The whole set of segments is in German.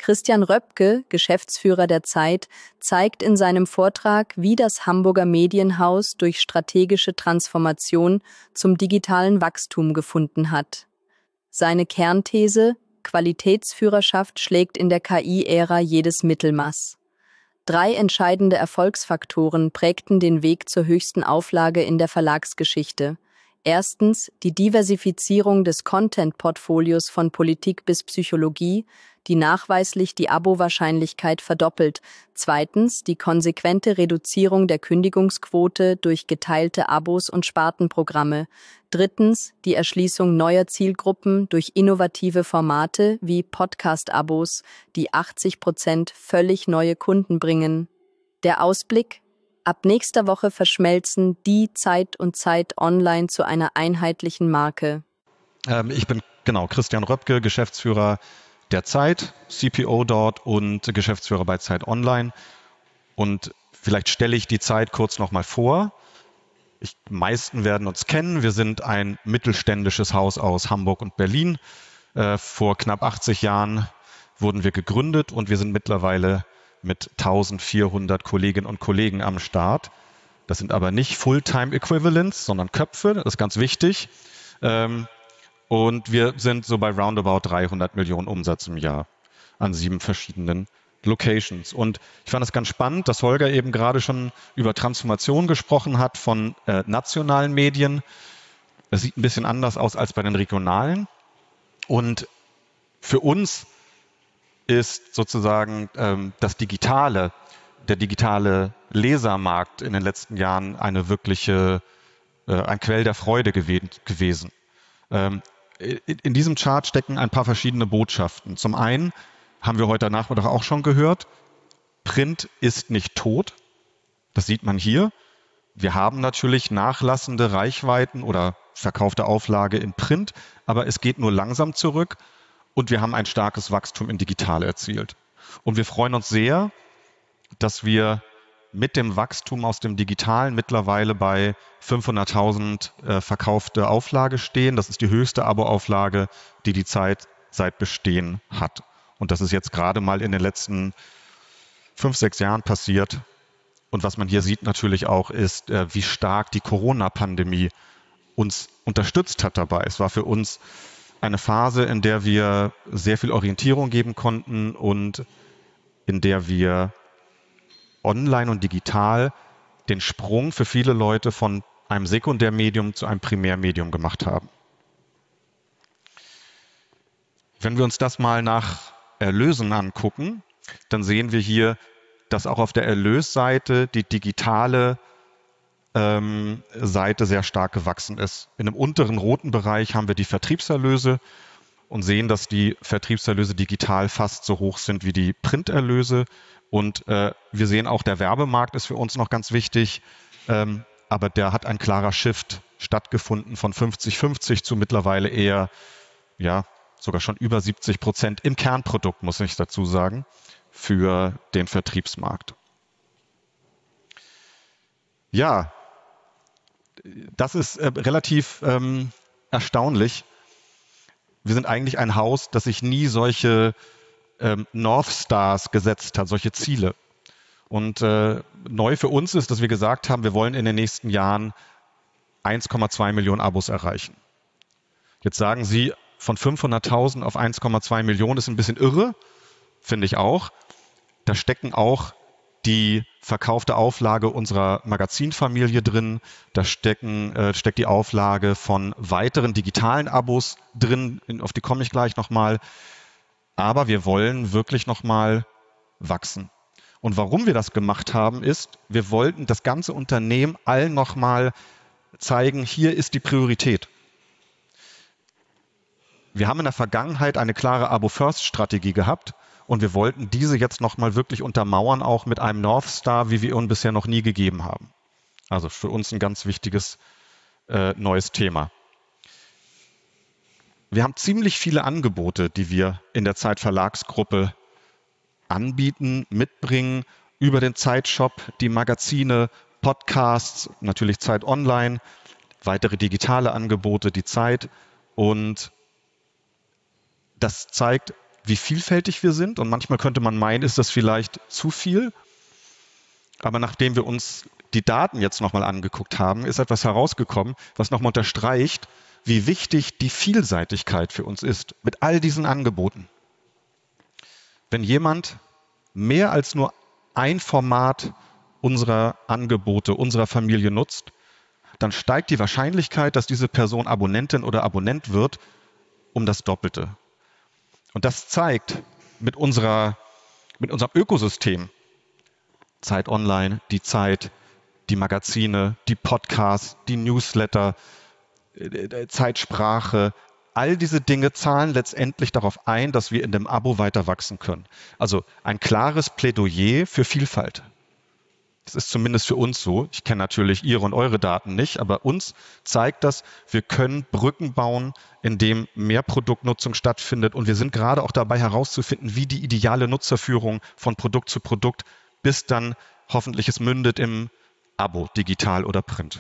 Christian Röpke, Geschäftsführer der Zeit, zeigt in seinem Vortrag, wie das Hamburger Medienhaus durch strategische Transformation zum digitalen Wachstum gefunden hat. Seine Kernthese: Qualitätsführerschaft schlägt in der KI-Ära jedes Mittelmaß. 3 entscheidende Erfolgsfaktoren prägten den Weg zur höchsten Auflage in der Verlagsgeschichte. Erstens die Diversifizierung des Content-Portfolios von Politik bis Psychologie, die nachweislich die Abo-Wahrscheinlichkeit verdoppelt. Zweitens die konsequente Reduzierung der Kündigungsquote durch geteilte Abos und Spartenprogramme. Drittens die Erschließung neuer Zielgruppen durch innovative Formate wie Podcast-Abos, die 80% völlig neue Kunden bringen. Der Ausblick: Ab nächster Woche verschmelzen die Zeit und Zeit Online zu einer einheitlichen Marke. Ich bin Christian Röpke, Geschäftsführer der Zeit, CPO dort und Geschäftsführer bei Zeit Online. Und vielleicht stelle ich die Zeit kurz nochmal vor. Die meisten werden uns kennen. Wir sind ein mittelständisches Haus aus Hamburg und Berlin. Vor knapp 80 Jahren wurden wir gegründet und wir sind mittlerweile mit 1400 Kolleginnen und Kollegen am Start. Das sind aber nicht Fulltime-Equivalents, sondern Köpfe, das ist ganz wichtig. Und wir sind so bei roundabout 300 Millionen Umsatz im Jahr an 7 verschiedenen Locations. Und ich fand es ganz spannend, dass Holger eben gerade schon über Transformation gesprochen hat von nationalen Medien. Das sieht ein bisschen anders aus als bei den regionalen. Und für uns ist sozusagen der digitale Lesermarkt in den letzten Jahren ein Quell der Freude gewesen. In diesem Chart stecken ein paar verschiedene Botschaften. Zum einen haben wir heute Nachmittag auch schon gehört, Print ist nicht tot. Das sieht man hier. Wir haben natürlich nachlassende Reichweiten oder verkaufte Auflage in Print, aber es geht nur langsam zurück. Und wir haben ein starkes Wachstum in digital erzielt. Und wir freuen uns sehr, dass wir mit dem Wachstum aus dem Digitalen mittlerweile bei 500.000 verkaufte Auflage stehen. Das ist die höchste Abo-Auflage, die die Zeit seit Bestehen hat. Und das ist jetzt gerade mal in den letzten 5, 6 Jahren passiert. Und was man hier sieht natürlich auch ist, wie stark die Corona-Pandemie uns unterstützt hat dabei. Es war für uns eine Phase, in der wir sehr viel Orientierung geben konnten und in der wir online und digital den Sprung für viele Leute von einem Sekundärmedium zu einem Primärmedium gemacht haben. Wenn wir uns das mal nach Erlösen angucken, dann sehen wir hier, dass auch auf der Erlösseite die digitale Seite sehr stark gewachsen ist. In dem unteren roten Bereich haben wir die Vertriebserlöse und sehen, dass die Vertriebserlöse digital fast so hoch sind wie die Printerlöse. Und wir sehen auch, der Werbemarkt ist für uns noch ganz wichtig, aber der hat ein klarer Shift stattgefunden von 50-50 zu mittlerweile eher, sogar schon über 70% im Kernprodukt, muss ich dazu sagen, für den Vertriebsmarkt. Ja, das ist relativ erstaunlich. Wir sind eigentlich ein Haus, das sich nie solche North Stars gesetzt hat, solche Ziele. Und neu für uns ist, dass wir gesagt haben, wir wollen in den nächsten Jahren 1,2 Millionen Abos erreichen. Jetzt sagen Sie, von 500.000 auf 1,2 Millionen ist ein bisschen irre, finde ich auch. Da stecken auch die verkaufte Auflage unserer Magazinfamilie drin. Da steckt die Auflage von weiteren digitalen Abos drin. Auf die komme ich gleich nochmal. Aber wir wollen wirklich nochmal wachsen. Und warum wir das gemacht haben, ist, wir wollten das ganze Unternehmen allen nochmal zeigen, hier ist die Priorität. Wir haben in der Vergangenheit eine klare Abo-First-Strategie gehabt. Und wir wollten diese jetzt nochmal wirklich untermauern, auch mit einem North Star, wie wir ihn bisher noch nie gegeben haben. Also für uns ein ganz wichtiges neues Thema. Wir haben ziemlich viele Angebote, die wir in der Zeit Verlagsgruppe anbieten, mitbringen, über den Zeitshop, die Magazine, Podcasts, natürlich Zeit Online, weitere digitale Angebote, die Zeit. Und das zeigt, wie vielfältig wir sind. Und manchmal könnte man meinen, ist das vielleicht zu viel. Aber nachdem wir uns die Daten jetzt nochmal angeguckt haben, ist etwas herausgekommen, was nochmal unterstreicht, wie wichtig die Vielseitigkeit für uns ist, mit all diesen Angeboten. Wenn jemand mehr als nur ein Format unserer Angebote, unserer Familie nutzt, dann steigt die Wahrscheinlichkeit, dass diese Person Abonnentin oder Abonnent wird, um das Doppelte. Und das zeigt mit unserem Ökosystem, Zeit Online, die Zeit, die Magazine, die Podcasts, die Newsletter, Zeitsprache, all diese Dinge zahlen letztendlich darauf ein, dass wir in dem Abo weiter wachsen können. Also ein klares Plädoyer für Vielfalt. Das ist zumindest für uns so. Ich kenne natürlich Ihre und eure Daten nicht, aber uns zeigt das, wir können Brücken bauen, indem mehr Produktnutzung stattfindet. Und wir sind gerade auch dabei herauszufinden, wie die ideale Nutzerführung von Produkt zu Produkt, bis dann hoffentlich es mündet im Abo, digital oder Print.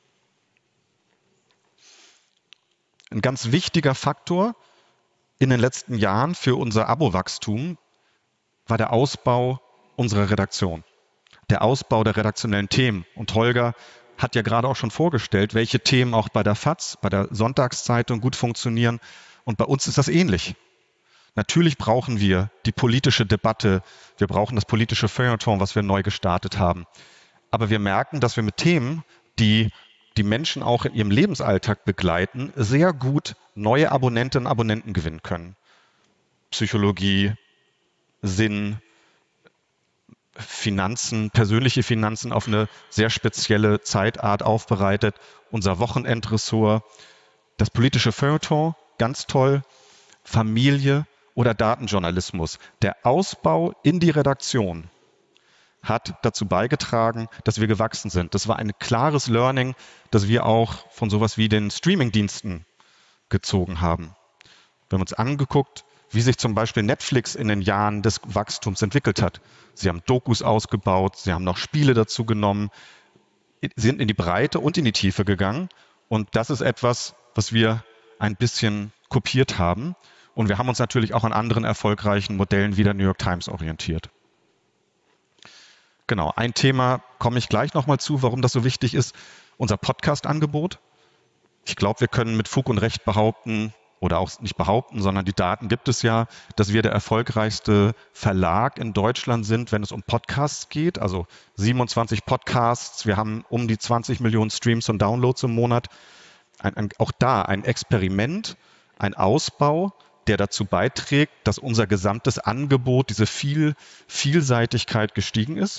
Ein ganz wichtiger Faktor in den letzten Jahren für unser Abo-Wachstum war der Ausbau unserer Redaktion, der Ausbau der redaktionellen Themen. Und Holger hat ja gerade auch schon vorgestellt, welche Themen auch bei der FAZ, bei der Sonntagszeitung gut funktionieren. Und bei uns ist das ähnlich. Natürlich brauchen wir die politische Debatte, wir brauchen das politische Feuilleton, was wir neu gestartet haben. Aber wir merken, dass wir mit Themen, die die Menschen auch in ihrem Lebensalltag begleiten, sehr gut neue Abonnentinnen und Abonnenten gewinnen können. Psychologie, Sinn, Finanzen, persönliche Finanzen auf eine sehr spezielle Zeitart aufbereitet, unser Wochenendressort, das politische Feuilleton, ganz toll, Familie oder Datenjournalismus. Der Ausbau in die Redaktion hat dazu beigetragen, dass wir gewachsen sind. Das war ein klares Learning, das wir auch von sowas wie den Streamingdiensten gezogen haben. Wir haben uns angeguckt, wie sich zum Beispiel Netflix in den Jahren des Wachstums entwickelt hat. Sie haben Dokus ausgebaut, sie haben noch Spiele dazu genommen, sind in die Breite und in die Tiefe gegangen. Und das ist etwas, was wir ein bisschen kopiert haben. Und wir haben uns natürlich auch an anderen erfolgreichen Modellen wie der New York Times orientiert. Genau, ein Thema komme ich gleich nochmal zu, warum das so wichtig ist. Unser Podcast-Angebot. Ich glaube, wir können mit Fug und Recht behaupten, oder auch nicht behaupten, sondern die Daten gibt es ja, dass wir der erfolgreichste Verlag in Deutschland sind, wenn es um Podcasts geht. Also 27 Podcasts, wir haben um die 20 Millionen Streams und Downloads im Monat. Auch da ein Experiment, ein Ausbau, der dazu beiträgt, dass unser gesamtes Angebot, diese Vielseitigkeit gestiegen ist.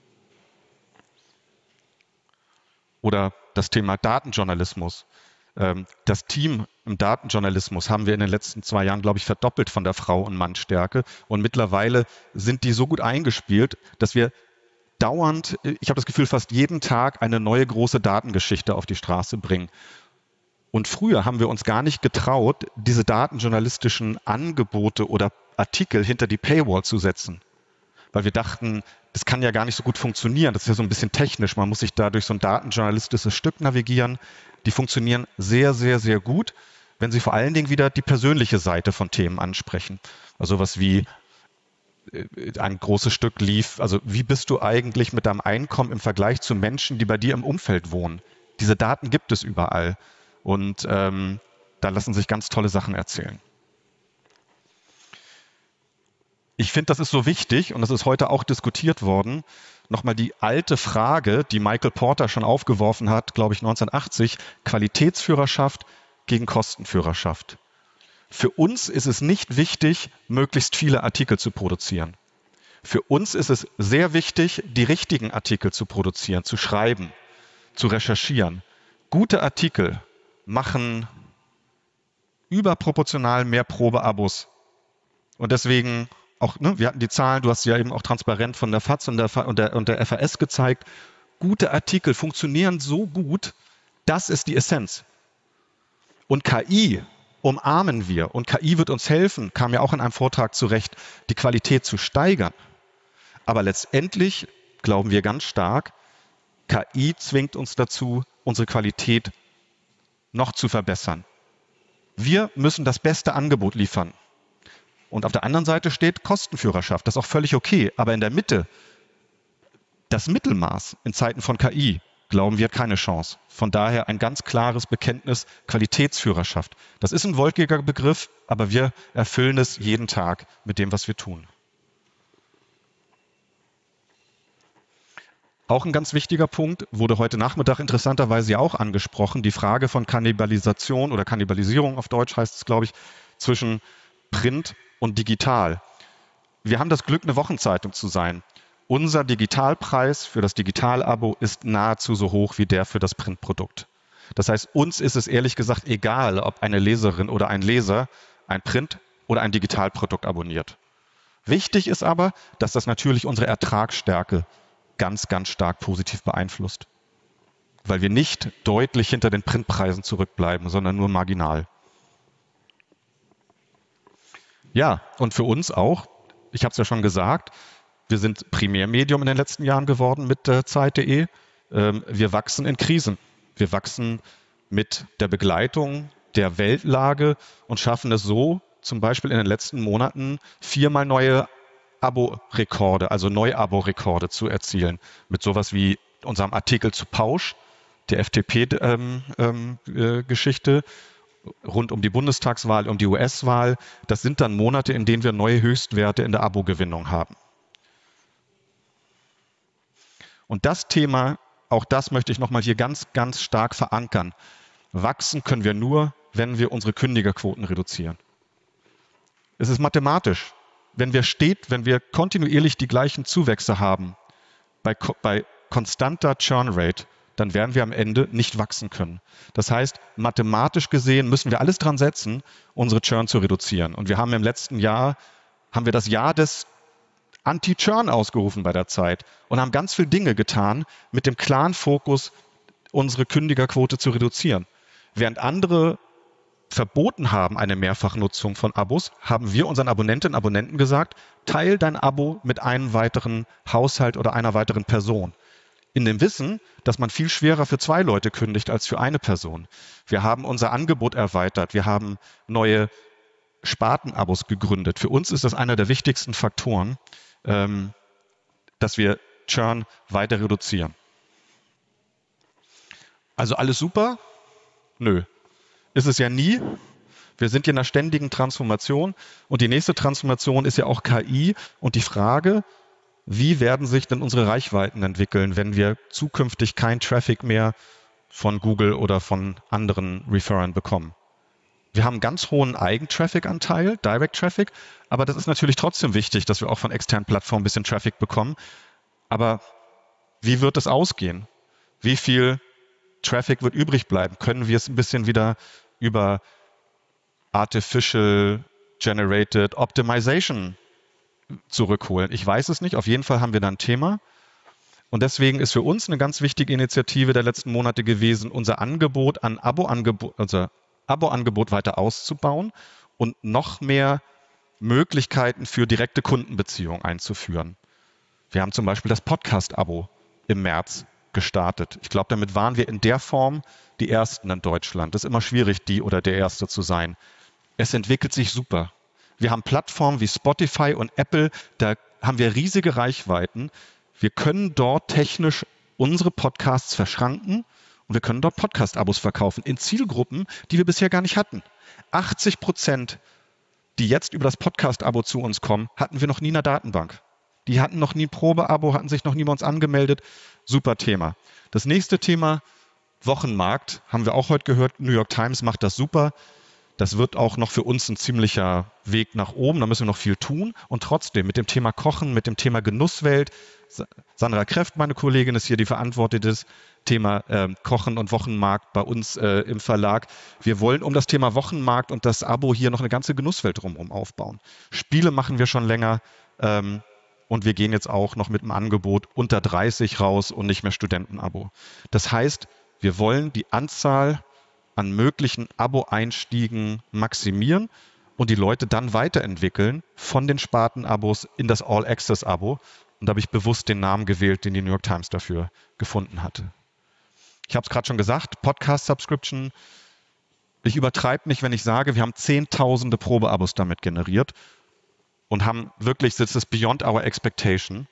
Oder das Thema Datenjournalismus. Das Team im Datenjournalismus haben wir in den letzten 2 Jahren, glaube ich, verdoppelt von der Frau- und Mannstärke. Und mittlerweile sind die so gut eingespielt, dass wir dauernd, ich habe das Gefühl, fast jeden Tag eine neue große Datengeschichte auf die Straße bringen. Und früher haben wir uns gar nicht getraut, diese datenjournalistischen Angebote oder Artikel hinter die Paywall zu setzen. Weil wir dachten, das kann ja gar nicht so gut funktionieren. Das ist ja so ein bisschen technisch. Man muss sich da durch so ein datenjournalistisches Stück navigieren. Die funktionieren sehr, sehr, sehr gut, wenn sie vor allen Dingen wieder die persönliche Seite von Themen ansprechen. Also was wie ein großes Stück lief, also wie bist du eigentlich mit deinem Einkommen im Vergleich zu Menschen, die bei dir im Umfeld wohnen? Diese Daten gibt es überall. Und da lassen sich ganz tolle Sachen erzählen. Ich finde, das ist so wichtig und das ist heute auch diskutiert worden. Nochmal die alte Frage, die Michael Porter schon aufgeworfen hat, glaube ich 1980, Qualitätsführerschaft gegen Kostenführerschaft. Für uns ist es nicht wichtig, möglichst viele Artikel zu produzieren. Für uns ist es sehr wichtig, die richtigen Artikel zu produzieren, zu schreiben, zu recherchieren. Gute Artikel machen überproportional mehr Probeabos. Und deswegen auch, ne, wir hatten die Zahlen, du hast sie ja eben auch transparent von der FAZ und der FAS gezeigt. Gute Artikel funktionieren so gut, das ist die Essenz. Und KI umarmen wir und KI wird uns helfen, kam ja auch in einem Vortrag zurecht, die Qualität zu steigern. Aber letztendlich glauben wir ganz stark, KI zwingt uns dazu, unsere Qualität noch zu verbessern. Wir müssen das beste Angebot liefern. Und auf der anderen Seite steht Kostenführerschaft. Das ist auch völlig okay. Aber in der Mitte, das Mittelmaß in Zeiten von KI, glauben wir, hat keine Chance. Von daher ein ganz klares Bekenntnis Qualitätsführerschaft. Das ist ein wolkiger Begriff, aber wir erfüllen es jeden Tag mit dem, was wir tun. Auch ein ganz wichtiger Punkt, wurde heute Nachmittag interessanterweise ja auch angesprochen, die Frage von Kannibalisation oder Kannibalisierung auf Deutsch heißt es, glaube ich, zwischen Print und digital. Wir haben das Glück, eine Wochenzeitung zu sein. Unser Digitalpreis für das Digital-Abo ist nahezu so hoch wie der für das Printprodukt. Das heißt, uns ist es ehrlich gesagt egal, ob eine Leserin oder ein Leser ein Print- oder ein Digitalprodukt abonniert. Wichtig ist aber, dass das natürlich unsere Ertragsstärke ganz, ganz stark positiv beeinflusst, weil wir nicht deutlich hinter den Printpreisen zurückbleiben, sondern nur marginal. Ja, und für uns auch, ich habe es ja schon gesagt, wir sind Primärmedium in den letzten Jahren geworden mit Zeit.de. Wir wachsen in Krisen. Wir wachsen mit der Begleitung der Weltlage und schaffen es so, zum Beispiel in den letzten Monaten 4-mal neue Abo-Rekorde, also Neu-Abo-Rekorde zu erzielen. Mit sowas wie unserem Artikel zu Pausch, der FDP-Geschichte, rund um die Bundestagswahl, um die US-Wahl. Das sind dann Monate, in denen wir neue Höchstwerte in der Abo-Gewinnung haben. Und das Thema, auch das möchte ich nochmal hier ganz, ganz stark verankern. Wachsen können wir nur, wenn wir unsere Kündigerquoten reduzieren. Es ist mathematisch. Wenn wir kontinuierlich die gleichen Zuwächse haben, bei konstanter Churn Rate, dann werden wir am Ende nicht wachsen können. Das heißt, mathematisch gesehen müssen wir alles dran setzen, unsere Churn zu reduzieren. Und wir haben im letzten Jahr, das Jahr des Anti-Churn ausgerufen bei der Zeit und haben ganz viele Dinge getan mit dem klaren Fokus, unsere Kündigerquote zu reduzieren. Während andere verboten haben, eine Mehrfachnutzung von Abos, haben wir unseren Abonnentinnen und Abonnenten gesagt, teil dein Abo mit einem weiteren Haushalt oder einer weiteren Person. In dem Wissen, dass man viel schwerer für 2 Leute kündigt als für eine Person. Wir haben unser Angebot erweitert. Wir haben neue Spartenabos gegründet. Für uns ist das einer der wichtigsten Faktoren, dass wir Churn weiter reduzieren. Also alles super? Nö. Ist es ja nie. Wir sind hier in einer ständigen Transformation und die nächste Transformation ist ja auch KI und die Frage, wie werden sich denn unsere Reichweiten entwickeln, wenn wir zukünftig kein Traffic mehr von Google oder von anderen Referern bekommen. Wir haben einen ganz hohen Eigentraffic-Anteil, Direct Traffic, aber das ist natürlich trotzdem wichtig, dass wir auch von externen Plattformen ein bisschen Traffic bekommen. Aber wie wird es ausgehen? Wie viel Traffic wird übrig bleiben? Können wir es ein bisschen wieder über Artificial Generated Optimization zurückholen? Ich weiß es nicht. Auf jeden Fall haben wir da ein Thema. Und deswegen ist für uns eine ganz wichtige Initiative der letzten Monate gewesen, unser Angebot an Abo-Angebot weiter auszubauen und noch mehr Möglichkeiten für direkte Kundenbeziehungen einzuführen. Wir haben zum Beispiel das Podcast-Abo im März gestartet. Ich glaube, damit waren wir in der Form die Ersten in Deutschland. Es ist immer schwierig, die oder der Erste zu sein. Es entwickelt sich super. Wir haben Plattformen wie Spotify und Apple, da haben wir riesige Reichweiten. Wir können dort technisch unsere Podcasts verschranken und wir können dort Podcast-Abos verkaufen in Zielgruppen, die wir bisher gar nicht hatten. 80%, die jetzt über das Podcast-Abo zu uns kommen, hatten wir noch nie in der Datenbank. Die hatten noch nie ein Probeabo, hatten sich noch nie bei uns angemeldet. Super Thema. Das nächste Thema, Wochenmarkt, haben wir auch heute gehört. New York Times macht das super. Das wird auch noch für uns ein ziemlicher Weg nach oben. Da müssen wir noch viel tun. Und trotzdem mit dem Thema Kochen, mit dem Thema Genusswelt. Sandra Kreft, meine Kollegin, ist hier, die verantwortet das Thema Kochen und Wochenmarkt bei uns im Verlag. Wir wollen um das Thema Wochenmarkt und das Abo hier noch eine ganze Genusswelt drumherum aufbauen. Spiele machen wir schon länger. Und wir gehen jetzt auch noch mit einem Angebot unter 30 raus und nicht mehr Studentenabo. Das heißt, wir wollen die Anzahl an möglichen Abo-Einstiegen maximieren und die Leute dann weiterentwickeln von den Spartenabos in das All-Access-Abo. Und da habe ich bewusst den Namen gewählt, den die New York Times dafür gefunden hatte. Ich habe es gerade schon gesagt, Podcast-Subscription. Ich übertreibe nicht, wenn ich sage, wir haben Zehntausende Probeabos damit generiert. und haben wirklich, das ist beyond our expectation.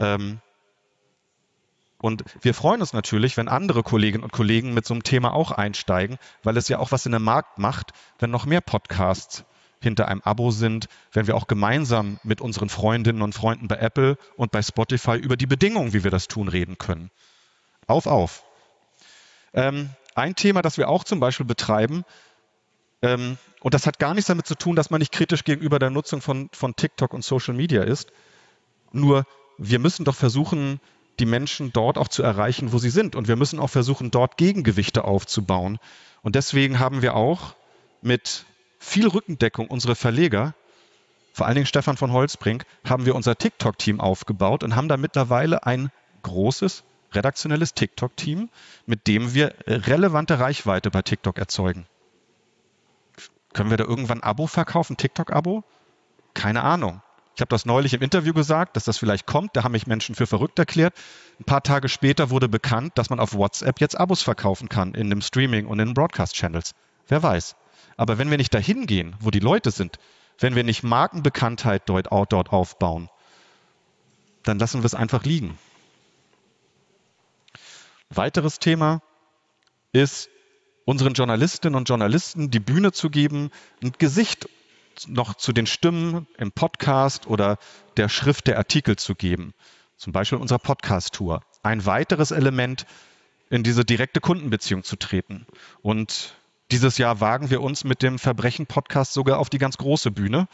Und wir freuen uns natürlich, wenn andere Kolleginnen und Kollegen mit so einem Thema auch einsteigen, weil es ja auch was in dem Markt macht, wenn noch mehr Podcasts hinter einem Abo sind, wenn wir auch gemeinsam mit unseren Freundinnen und Freunden bei Apple und bei Spotify über die Bedingungen, wie wir das tun, reden können. Auf. Ein Thema, das wir auch zum Beispiel betreiben, und das hat gar nichts damit zu tun, dass man nicht kritisch gegenüber der Nutzung von TikTok und Social Media ist, nur wir müssen doch versuchen, die Menschen dort auch zu erreichen, wo sie sind. Und wir müssen auch versuchen, dort Gegengewichte aufzubauen. Und deswegen haben wir auch mit viel Rückendeckung unsere Verleger, vor allen Dingen Stefan von Holzbrink, haben wir unser TikTok-Team aufgebaut und haben da mittlerweile ein großes redaktionelles TikTok-Team, mit dem wir relevante Reichweite bei TikTok erzeugen. Können wir da irgendwann ein Abo verkaufen, TikTok-Abo? Keine Ahnung. Ich habe das neulich im Interview gesagt, dass das vielleicht kommt. Da haben mich Menschen für verrückt erklärt. Ein paar Tage später wurde bekannt, dass man auf WhatsApp jetzt Abos verkaufen kann in dem Streaming und in den Broadcast-Channels. Wer weiß. Aber wenn wir nicht dahin gehen, wo die Leute sind, wenn wir nicht Markenbekanntheit dort aufbauen, dann lassen wir es einfach liegen. Weiteres Thema ist, unseren Journalistinnen und Journalisten die Bühne zu geben, ein Gesicht noch zu den Stimmen im Podcast oder der Schrift der Artikel zu geben. Zum Beispiel unserer Podcast-Tour. Ein weiteres Element, in diese direkte Kundenbeziehung zu treten. Und dieses Jahr wagen wir uns mit dem Verbrechen-Podcast sogar auf die ganz große Bühne.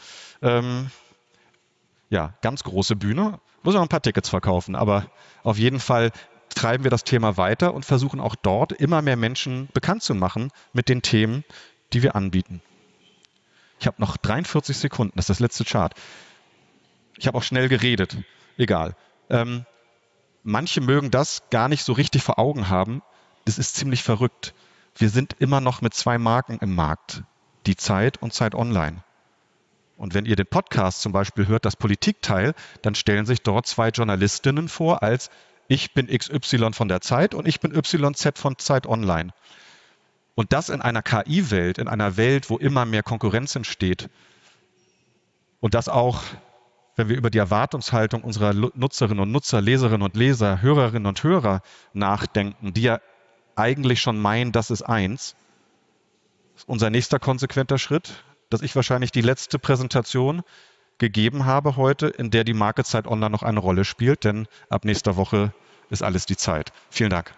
Ganz große Bühne. Muss noch ein paar Tickets verkaufen, aber auf jeden Fall treiben wir das Thema weiter und versuchen auch dort immer mehr Menschen bekannt zu machen mit den Themen, die wir anbieten. Ich habe noch 43 Sekunden, das ist das letzte Chart. Ich habe auch schnell geredet, egal. Manche mögen das gar nicht so richtig vor Augen haben. Das ist ziemlich verrückt. Wir sind immer noch mit 2 Marken im Markt, die Zeit und Zeit Online. Und wenn ihr den Podcast zum Beispiel hört, das Politikteil, dann stellen sich dort 2 Journalistinnen vor als ich bin XY von der Zeit und ich bin YZ von Zeit Online. Und das in einer KI-Welt, in einer Welt, wo immer mehr Konkurrenz entsteht. Und das auch, wenn wir über die Erwartungshaltung unserer Nutzerinnen und Nutzer, Leserinnen und Leser, Hörerinnen und Hörer nachdenken, die ja eigentlich schon meinen, das ist eins. Das ist unser nächster konsequenter Schritt, dass ich wahrscheinlich die letzte Präsentation gegeben habe heute, in der die Marke Zeit Online noch eine Rolle spielt, denn ab nächster Woche ist alles die Zeit. Vielen Dank.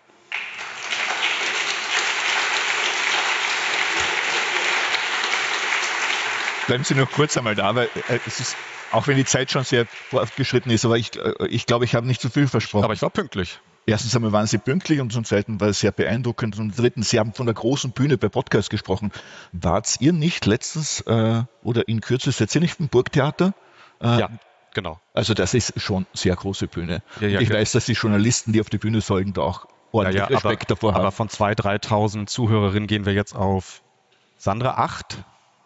Bleiben Sie noch kurz einmal da, weil es ist, auch wenn die Zeit schon sehr fortgeschritten ist, aber ich glaube, ich habe nicht zu viel versprochen. Aber ich war pünktlich. Erstens einmal waren Sie pünktlich und zum Zweiten war es sehr beeindruckend. Und drittens, Sie haben von der großen Bühne bei Podcasts gesprochen. Wart ihr nicht letztens oder in Kürze, seid ihr nicht im Burgtheater? Ja, genau. Also das ist schon sehr große Bühne. Ja, ich weiß, dass die Journalisten, die auf die Bühne sollen, da auch ordentlich Respekt davor haben. Aber von 2.000, 3.000 Zuhörerinnen gehen wir jetzt auf, Sandra, 8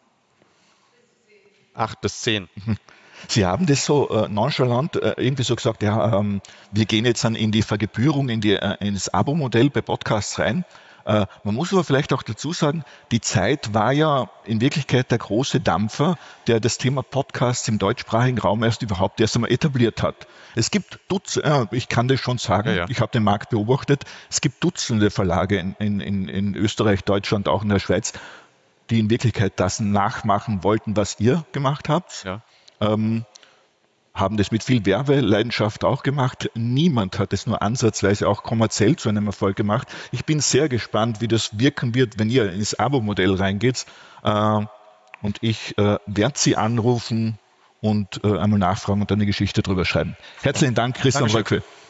bis 10. Sie haben das so nonchalant irgendwie so gesagt, ja, wir gehen jetzt dann in die Vergebührung, ins Abo-Modell bei Podcasts rein. Man muss aber vielleicht auch dazu sagen, die Zeit war ja in Wirklichkeit der große Dampfer, der das Thema Podcasts im deutschsprachigen Raum erst einmal etabliert hat. Es gibt Dutzende, ich kann das schon sagen, Ich habe den Markt beobachtet, es gibt Dutzende Verlage in Österreich, Deutschland, auch in der Schweiz, die in Wirklichkeit das nachmachen wollten, was ihr gemacht habt. Ja. Haben das mit viel Werbeleidenschaft auch gemacht. Niemand hat es nur ansatzweise auch kommerziell zu einem Erfolg gemacht. Ich bin sehr gespannt, wie das wirken wird, wenn ihr ins Abo-Modell reingeht. Und ich werde Sie anrufen und einmal nachfragen und dann eine Geschichte drüber schreiben. Herzlichen Dank, Christian Röckle.